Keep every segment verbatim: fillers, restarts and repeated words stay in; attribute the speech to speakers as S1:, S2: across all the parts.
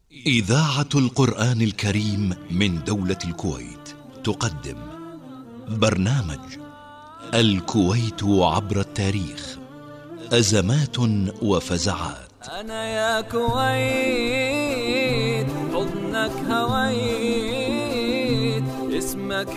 S1: إذاعة القرآن الكريم من دولة الكويت تقدم برنامج الكويت عبر التاريخ، أزمات وفزعات.
S2: أنا يا كويت حضنك هويت، اسمك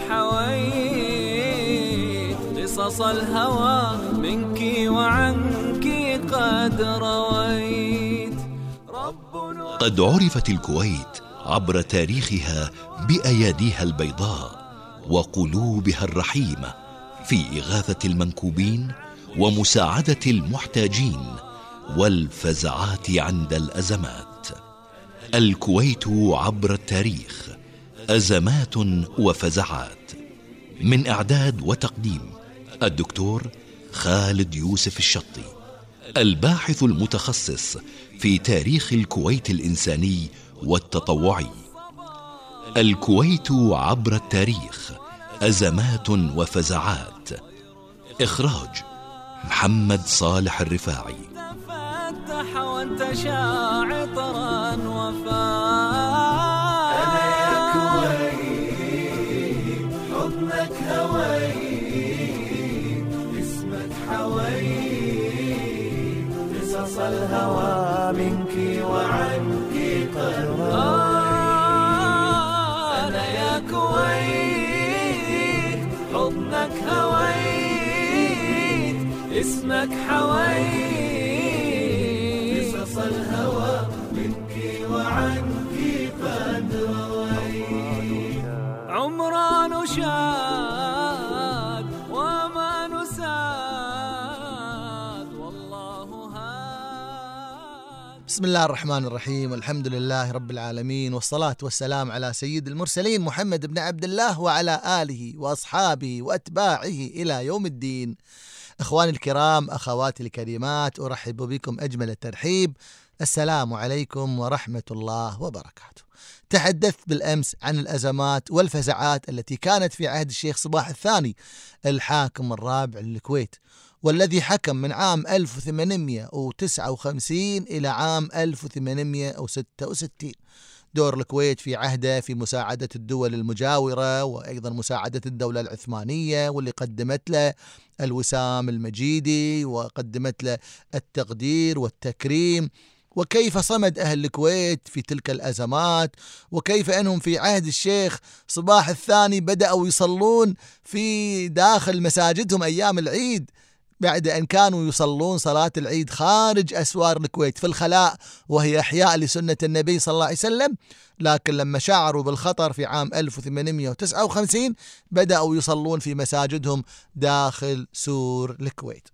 S2: حويت، قصص الهوى منك وعنك قد رويت.
S1: قد عرفت الكويت عبر تاريخها بأياديها البيضاء وقلوبها الرحيمة في إغاثة المنكوبين ومساعدة المحتاجين والفزعات عند الأزمات. الكويت عبر التاريخ، أزمات وفزعات. من إعداد وتقديم الدكتور خالد يوسف الشطي، الباحث المتخصص في تاريخ الكويت الإنساني والتطوعي. الكويت عبر التاريخ، أزمات وفزعات. إخراج محمد صالح الرفاعي.
S2: تفتح وانتشى عطرا وفاء.
S3: أنا يا كويت حضنك هويت، اسمك حويت، قصص الهوى منك وعنك قد رويت.
S2: أنا يا كويت حضنك هويت، اسمك حويت،
S3: قصص الهوى منك وعنك قد رويت.
S2: عمران شاد وما نساد والله هاد.
S4: بسم الله الرحمن الرحيم، الحمد لله رب العالمين، والصلاة والسلام على سيد المرسلين محمد بن عبد الله وعلى آله وأصحابه وأتباعه إلى يوم الدين. إخواني الكرام، أخواتي الكريمات، أرحب بكم أجمل الترحيب. السلام عليكم ورحمة الله وبركاته. تحدثت بالأمس عن الأزمات والفزعات التي كانت في عهد الشيخ صباح الثاني الحاكم الرابع للكويت، والذي حكم من عام ألف وثمانمئة وتسعة وخمسين إلى عام ألف وثمانمئة وستة وستين. دور الكويت في عهده في مساعدة الدول المجاورة، وأيضا مساعدة الدولة العثمانية واللي قدمت له الوسام المجيدي وقدمت له التقدير والتكريم، وكيف صمد أهل الكويت في تلك الأزمات، وكيف أنهم في عهد الشيخ صباح الثاني بدأوا يصلون في داخل مساجدهم أيام العيد، بعد أن كانوا يصلون صلاة العيد خارج أسوار الكويت في الخلاء، وهي إحياء لسنة النبي صلى الله عليه وسلم. لكن لما شعروا بالخطر في عام ألف وثمانمئة وتسعة وخمسين بدأوا يصلون في مساجدهم داخل سور الكويت.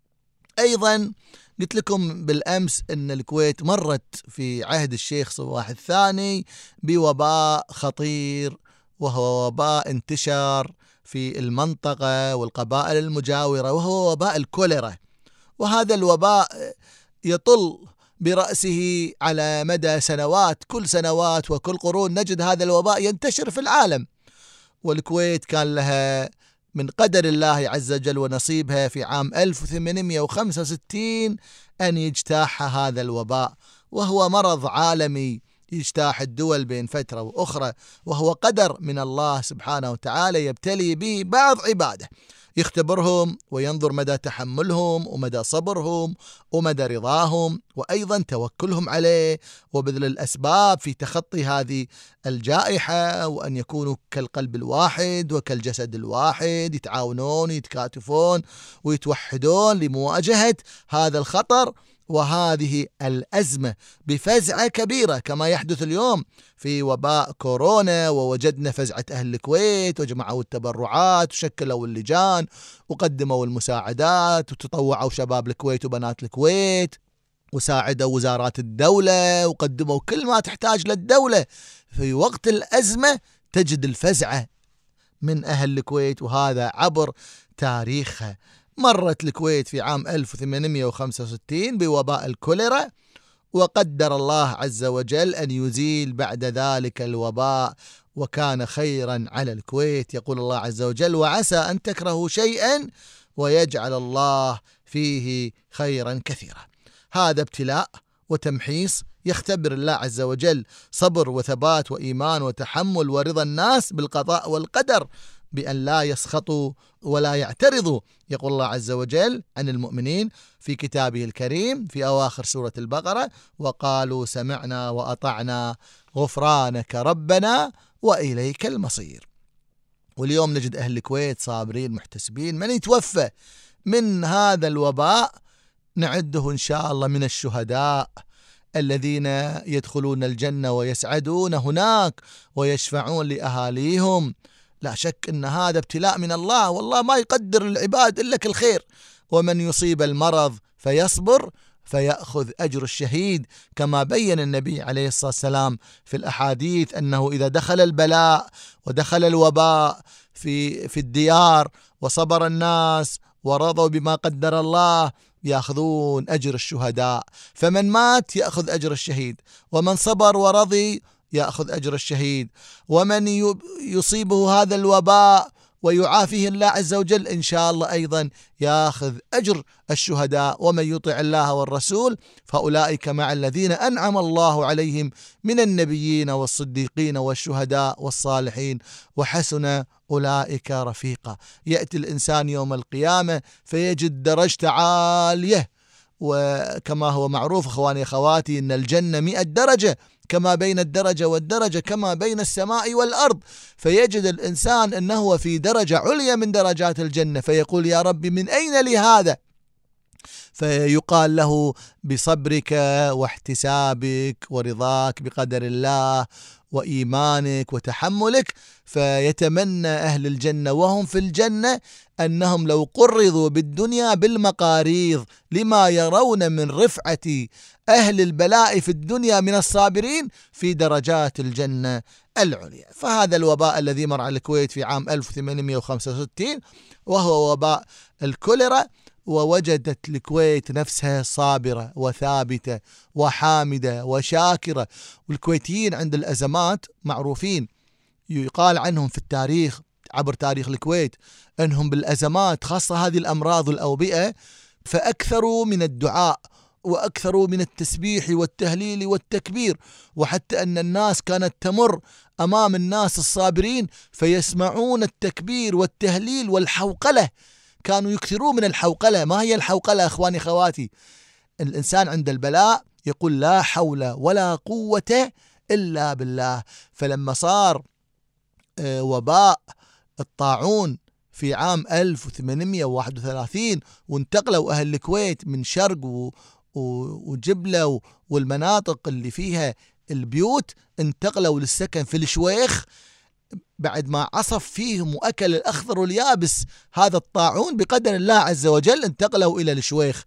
S4: أيضا قلت لكم بالأمس أن الكويت مرت في عهد الشيخ صباح الثاني بوباء خطير، وهو وباء انتشار في المنطقة والقبائل المجاورة، وهو وباء الكوليرا. وهذا الوباء يطل برأسه على مدى سنوات، كل سنوات وكل قرون نجد هذا الوباء ينتشر في العالم، والكويت كان لها من قدر الله عز وجل ونصيبها في عام ألف وثمانمئة وخمسة وستين أن يجتاح هذا الوباء، وهو مرض عالمي يجتاح الدول بين فترة وأخرى، وهو قدر من الله سبحانه وتعالى يبتلي به بعض عباده، يختبرهم وينظر مدى تحملهم ومدى صبرهم ومدى رضاهم، وأيضا توكلهم عليه وبذل الأسباب في تخطي هذه الجائحة، وأن يكونوا كالقلب الواحد وكالجسد الواحد، يتعاونون يتكاتفون ويتوحدون لمواجهة هذا الخطر وهذه الأزمة بفزعة كبيرة، كما يحدث اليوم في وباء كورونا. ووجدنا فزعة أهل الكويت، وجمعوا التبرعات وشكلوا اللجان وقدموا المساعدات، وتطوعوا شباب الكويت وبنات الكويت، وساعدوا وزارات الدولة، وقدموا كل ما تحتاج للدولة. في وقت الأزمة تجد الفزعة من أهل الكويت، وهذا عبر تاريخها. مرت الكويت في عام ألف وثمانمئة وخمسة وستين بوباء الكوليرا، وقدر الله عز وجل أن يزيل بعد ذلك الوباء، وكان خيرا على الكويت. يقول الله عز وجل: وعسى أن تكرهوا شيئا ويجعل الله فيه خيرا كثيرا. هذا ابتلاء وتمحيص يختبر الله عز وجل صبر وثبات وإيمان وتحمل ورضا الناس بالقضاء والقدر بأن لا يسخطوا ولا يعترضوا. يقول الله عز وجل عن المؤمنين في كتابه الكريم في أواخر سورة البقرة: وقالوا سمعنا وأطعنا غفرانك ربنا وإليك المصير. واليوم نجد أهل الكويت صابرين محتسبين. من يتوفى من هذا الوباء نعده إن شاء الله من الشهداء الذين يدخلون الجنة ويسعدون هناك ويشفعون لأهاليهم. لا شك أن هذا ابتلاء من الله، والله ما يقدر العباد إلا كل خير. ومن يصيب المرض فيصبر فيأخذ أجر الشهيد، كما بين النبي عليه الصلاة والسلام في الأحاديث أنه إذا دخل البلاء ودخل الوباء في في الديار وصبر الناس ورضوا بما قدر الله يأخذون أجر الشهداء. فمن مات يأخذ أجر الشهيد، ومن صبر ورضي يأخذ أجر الشهيد، ومن يصيبه هذا الوباء ويعافيه الله عز وجل إن شاء الله أيضا يأخذ أجر الشهداء. ومن يطع الله والرسول فأولئك مع الذين أنعم الله عليهم من النبيين والصديقين والشهداء والصالحين وحسن أولئك رفيقا. يأتي الإنسان يوم القيامة فيجد درجة عالية، وكما هو معروف أخواني أخواتي أن الجنة مئة درجة، كما بين الدرجة والدرجة كما بين السماء والأرض. فيجد الإنسان أنه في درجة عليا من درجات الجنة، فيقول يا رب من أين لي هذا؟ فيقال له بصبرك واحتسابك ورضاك بقدر الله وإيمانك وتحملك. فيتمنى أهل الجنة وهم في الجنة أنهم لو قرضوا بالدنيا بالمقاريض لما يرون من رفعة أهل البلاء في الدنيا من الصابرين في درجات الجنة العليا. فهذا الوباء الذي مر على الكويت في عام ألف وثمانمئة وخمسة وستين وهو وباء الكوليرا، ووجدت الكويت نفسها صابرة وثابتة وحامدة وشاكرة. والكويتيين عند الأزمات معروفين، يقال عنهم في التاريخ عبر تاريخ الكويت أنهم بالأزمات خاصة هذه الأمراض والأوبئة فأكثروا من الدعاء وأكثروا من التسبيح والتهليل والتكبير، وحتى أن الناس كانت تمر أمام الناس الصابرين فيسمعون التكبير والتهليل والحوقلة. كانوا يكثرون من الحوقلة. ما هي الحوقلة أخواني خواتي؟ الإنسان عند البلاء يقول لا حول ولا قوة إلا بالله. فلما صار وباء الطاعون في عام ألف وثمانمئة وواحد وثلاثين وانتقلوا أهل الكويت من شرق وجبلة والمناطق اللي فيها البيوت انتقلوا للسكن في الشويخ بعد ما عصف فيهم وأكل الأخضر واليابس هذا الطاعون بقدر الله عز وجل، انتقلوا إلى الشويخ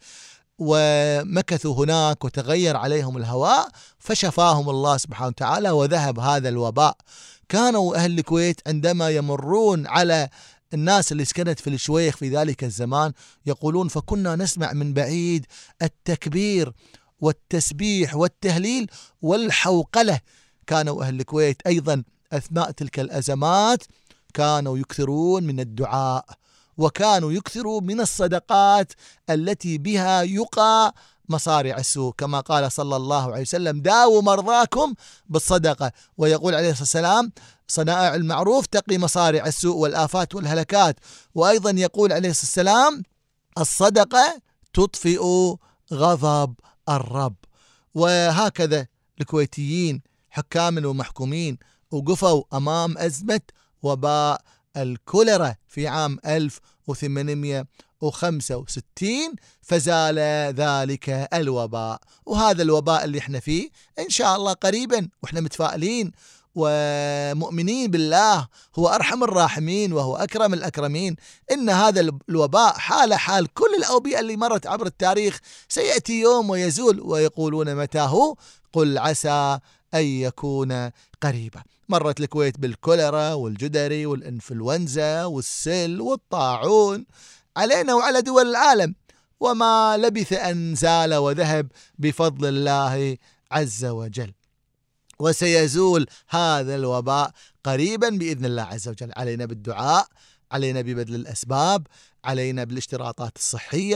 S4: ومكثوا هناك وتغير عليهم الهواء فشفاهم الله سبحانه وتعالى وذهب هذا الوباء. كانوا أهل الكويت عندما يمرون على الناس اللي سكنت في الشويخ في ذلك الزمان يقولون فكنا نسمع من بعيد التكبير والتسبيح والتهليل والحوقلة. كانوا أهل الكويت أيضا أثناء تلك الأزمات كانوا يكثرون من الدعاء، وكانوا يكثروا من الصدقات التي بها يقى مصارع السوء، كما قال صلى الله عليه وسلم داووا مرضاكم بالصدقة. ويقول عليه الصلاة والسلام صنائع المعروف تقي مصارع السوء والآفات والهلكات. وأيضا يقول عليه الصلاة والسلام الصدقة تطفئ غضب الرب. وهكذا الكويتيين حكام ومحكومين وقفوا أمام أزمة وباء الكوليرا في عام ألف وثمانمئة وخمسة وستين فزال ذلك الوباء. وهذا الوباء اللي احنا فيه إن شاء الله قريبا وإحنا متفائلين ومؤمنين بالله هو أرحم الراحمين وهو أكرم الأكرمين، إن هذا الوباء حال حال كل الأوبئة اللي مرت عبر التاريخ سيأتي يوم ويزول، ويقولون متى هو؟ قل عسى أن يكون قريبا. مرت الكويت بالكوليرا والجدري والإنفلونزا والسل والطاعون علينا وعلى دول العالم، وما لبث أن زال وذهب بفضل الله عز وجل. وسيزول هذا الوباء قريبا بإذن الله عز وجل. علينا بالدعاء، علينا ببذل الأسباب، علينا بالاشتراطات الصحية،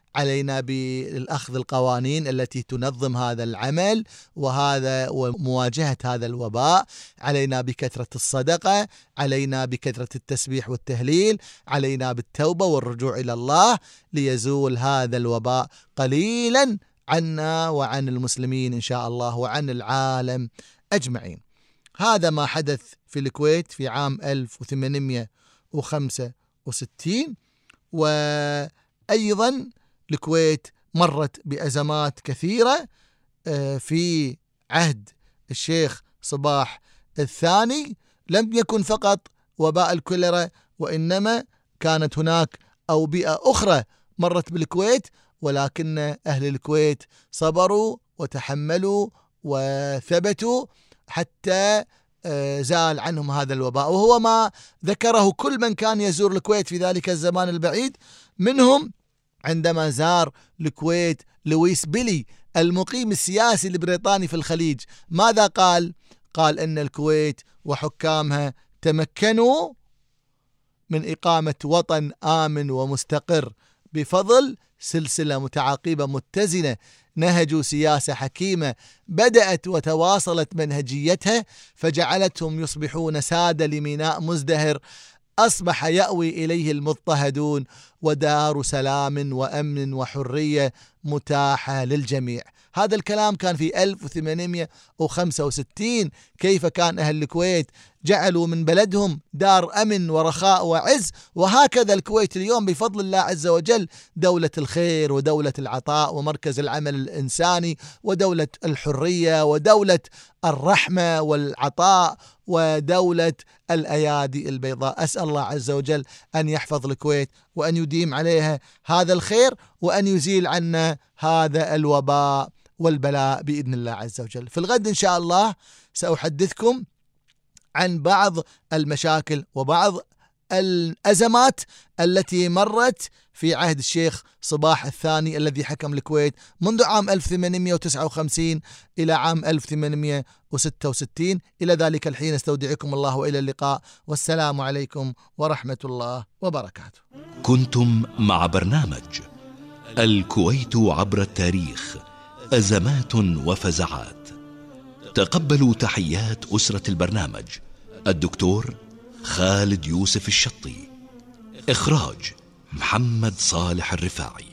S4: علينا بالأخذ القوانين التي تنظم هذا العمل وهذا ومواجهة هذا الوباء. علينا بكثرة الصدقة، علينا بكثرة التسبيح والتهليل، علينا بالتوبة والرجوع إلى الله ليزول هذا الوباء قليلا عنا وعن المسلمين إن شاء الله وعن العالم أجمعين. هذا ما حدث في الكويت في عام ألف وثمانمئة وخمسة وستين. وأيضا الكويت مرت بأزمات كثيرة في عهد الشيخ صباح الثاني. لم يكن فقط وباء الكوليرا، وإنما كانت هناك أوبئة أخرى مرت بالكويت، ولكن أهل الكويت صبروا وتحملوا وثبتوا حتى زال عنهم هذا الوباء، وهو ما ذكره كل من كان يزور الكويت في ذلك الزمان البعيد. منهم عندما زار الكويت لويس بيلي المقيم السياسي البريطاني في الخليج، ماذا قال؟ قال أن الكويت وحكامها تمكنوا من إقامة وطن آمن ومستقر بفضل سلسلة متعاقبة متزنة، نهجوا سياسة حكيمة بدأت وتواصلت منهجيتها فجعلتهم يصبحون سادة لميناء مزدهر أصبح يأوي إليه المضطهدون، ودار سلام وأمن وحرية متاحة للجميع. هذا الكلام كان في ألف وثمانمئة وخمسة وستين. كيف كان أهل الكويت جعلوا من بلدهم دار أمن ورخاء وعز، وهكذا الكويت اليوم بفضل الله عز وجل دولة الخير ودولة العطاء ومركز العمل الإنساني ودولة الحرية ودولة الرحمة والعطاء ودولة الأيادي البيضاء. أسأل الله عز وجل أن يحفظ الكويت وأن يديم عليها هذا الخير وأن يزيل عنا هذا الوباء والبلاء بإذن الله عز وجل. في الغد إن شاء الله سأحدثكم عن بعض المشاكل وبعض الأزمات التي مرت في عهد الشيخ صباح الثاني الذي حكم الكويت منذ عام ألف وثمانمئة وتسعة وخمسين إلى عام ألف وثمانمئة وستة وستين. إلى ذلك الحين استودعكم الله وإلى اللقاء، والسلام عليكم ورحمة الله وبركاته.
S1: كنتم مع برنامج الكويت عبر التاريخ، أزمات وفزعات. تقبلوا تحيات أسرة البرنامج الدكتور خالد يوسف الشطي، إخراج محمد صالح الرفاعي.